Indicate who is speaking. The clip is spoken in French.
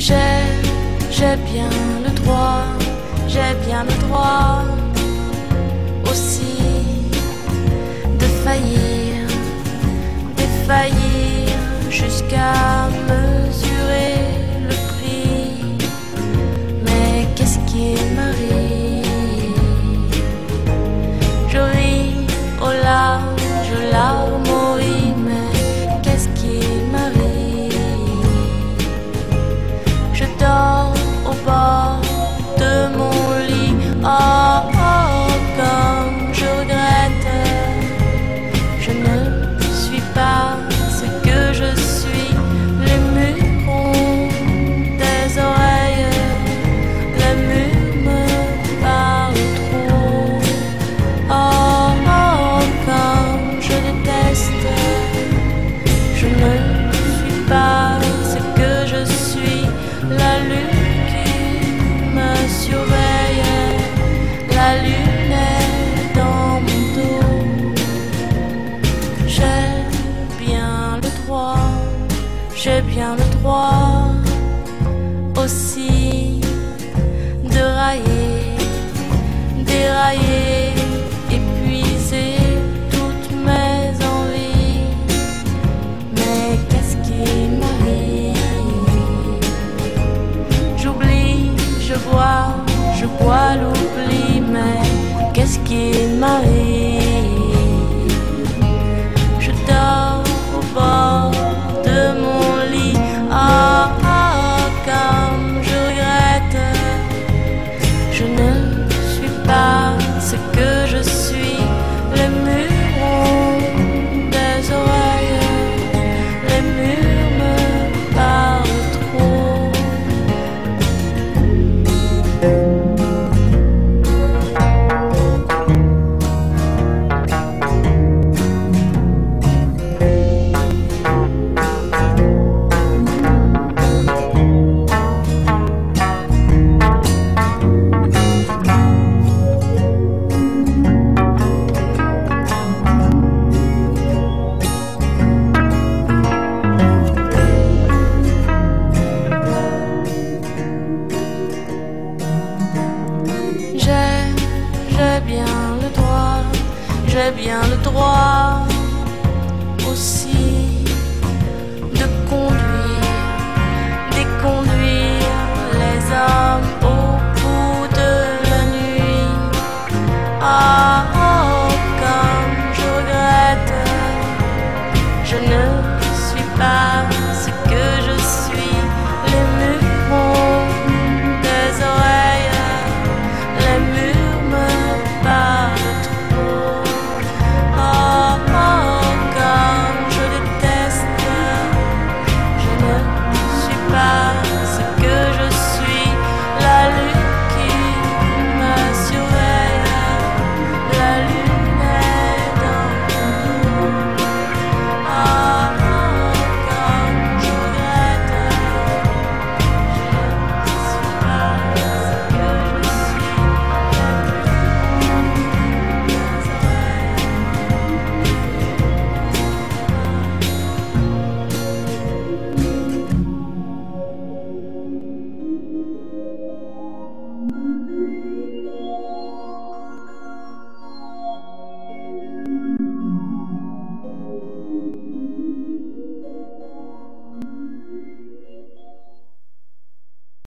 Speaker 1: J'ai bien le droit, j'ai bien le droit aussi de faillir, défaillir jusqu'à mesurer le prix. Mais qu'est-ce qui m'arrive? Je ris aux larmes, je larme au riz, mais qu'est-ce qui m'arrive? Je dors au bord de mon lit, oh, oh, comme je regrette. Je ne suis pas ce que je suis, les murons des oreilles, les murs me parlent trop. Oh, oh, comme je déteste, je ne suis pas ce que je suis, la lune qui me surveille, la lune est dans mon dos. J'ai bien le droit aussi de railler, dérailler, épuiser toutes mes envies. Mais qu'est-ce qui m'arrive? J'oublie, je bois l'oubli, mais qu'est-ce qui m'arrive?